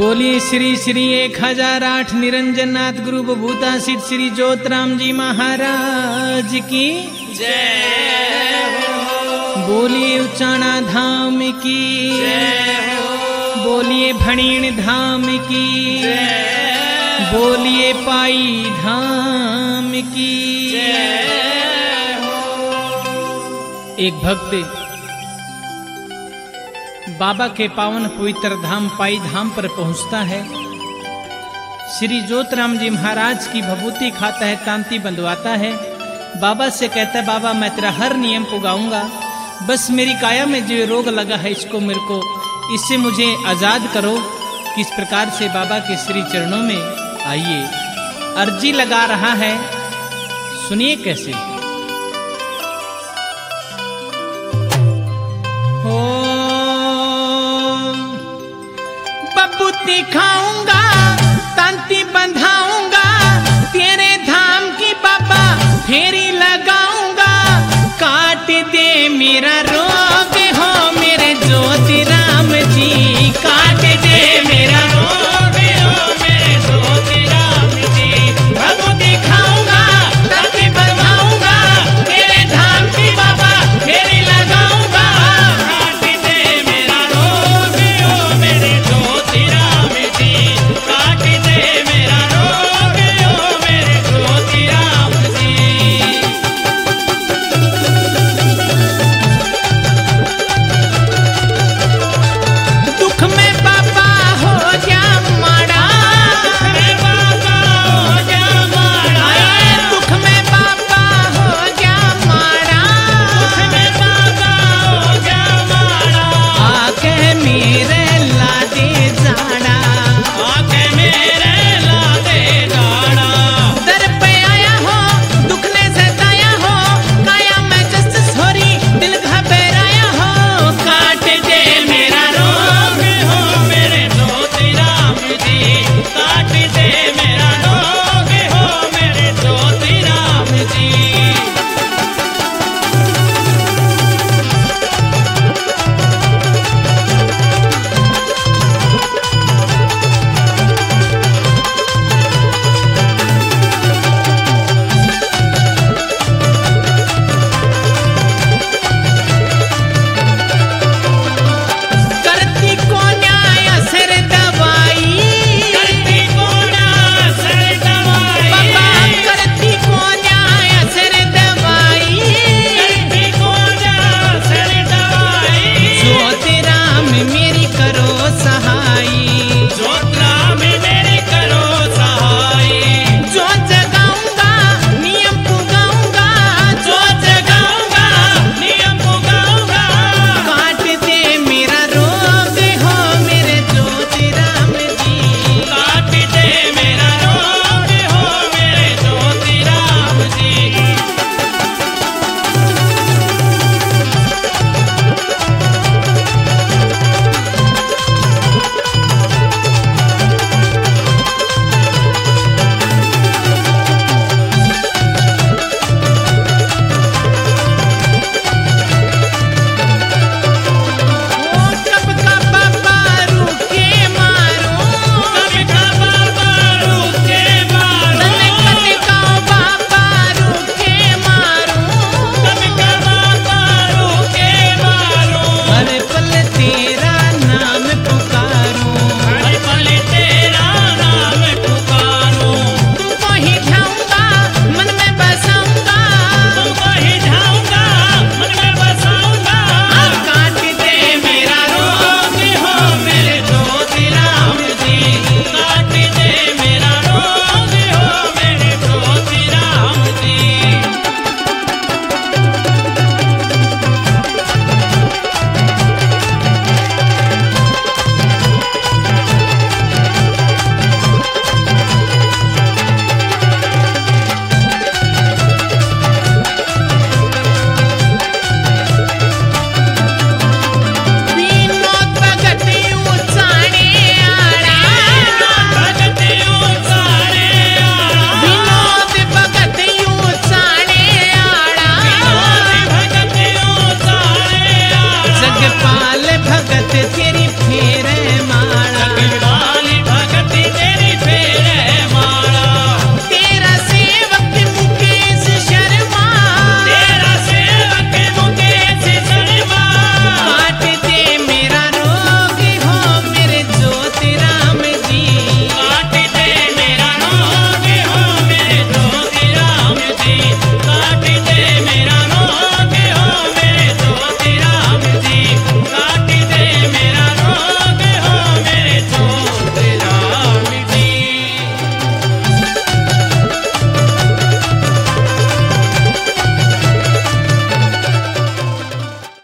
बोलिए श्री श्री 1008 निरंजननाथ गुरु बभूता सिद्ध श्री ज्योतराम जी महाराज की जय हो। बोलिए उचाणा धाम की जय हो। बोलिए भणीण धाम की जय हो। बोलिए पाई धाम की जय हो। एक भक्त बाबा के पावन पवित्र धाम पाई धाम पर पहुंचता है। श्री ज्योतराम जी महाराज की भभूति खाता है, तांती बंधवाता है। बाबा से कहता है, बाबा मैं तेरा हर नियम पुगाऊंगा, बस मेरी काया में जो रोग लगा है इसको मेरे को, इससे मुझे आजाद करो। किस प्रकार से बाबा के श्री चरणों में आइए अर्जी लगा रहा है, सुनिए कैसे। बबूती खाऊंगा, तांती बंधाऊंगा, तेरे धाम की बाबा फेरी